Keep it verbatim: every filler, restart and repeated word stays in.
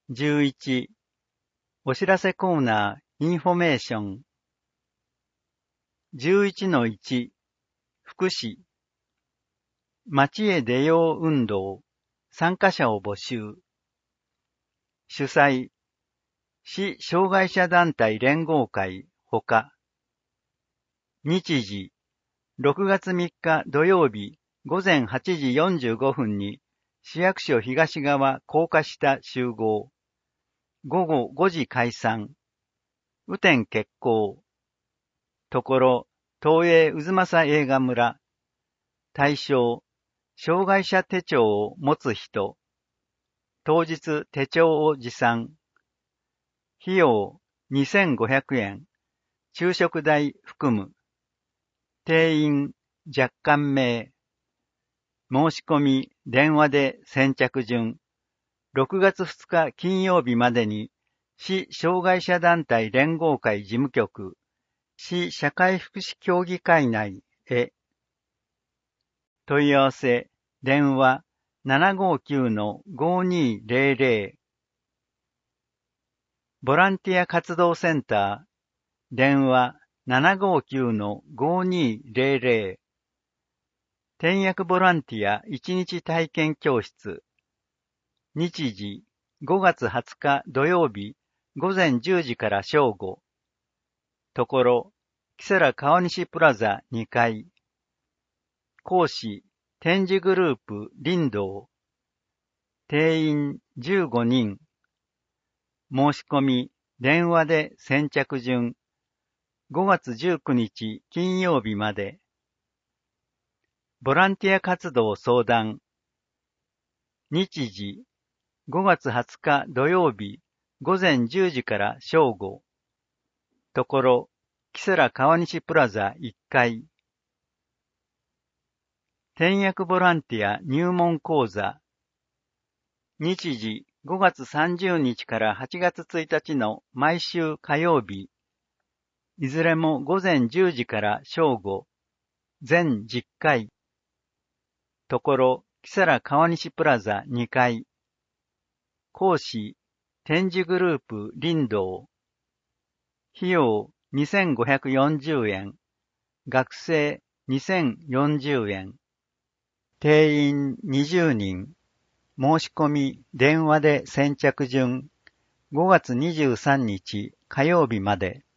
じゅういち、お知らせコーナー、インフォメーション。じゅういちのいち、福祉。街へ出よう運動、参加者を募集。主催、市障害者団体連合会ほか。日時、ろくがつみっか土曜日午前はちじよんじゅうごふんに市役所東側高架下集合。午後ごじ解散。雨天決行。ところ、東映渦政映画村。対象、障害者手帳を持つ人。当日手帳を持参。費用にせんごひゃくえん。昼食代含む。定員若干名。申し込み電話で先着順。ろくがつふつか金曜日までに市障害者団体連合会事務局、市社会福祉協議会内へ。問い合わせ、電話 ななごきゅうのごにーぜろぜろ。ボランティア活動センター、電話 ななごきゅうのごにーぜろぜろ。転訳ボランティアいちにち体験教室。日時、ごがつはつか土曜日、午前じゅうじから正午。ところ、キセラ川西プラザにかい。講師、展示グループ林道。定員じゅうごにん。申し込み、電話で先着順。ごがつじゅうくにち金曜日まで。ボランティア活動相談。日時、ごがつはつか土曜日、午前じゅうじから正午。ところ、キセラ川西プラザいっかい。転訳ボランティア入門講座。日時、ごがつさんじゅうにちからはちがつついたちの毎週火曜日。いずれも午前じゅうじから正午。全じゅっかい。ところ、キセラ川西プラザにかい。講師、展示グループ林道。費用にせんごひゃくよんじゅうえん。学生にせんよんじゅうえん。定員にじゅうにん。申し込み電話で先着順。ごがつにじゅうさんにち火曜日まで。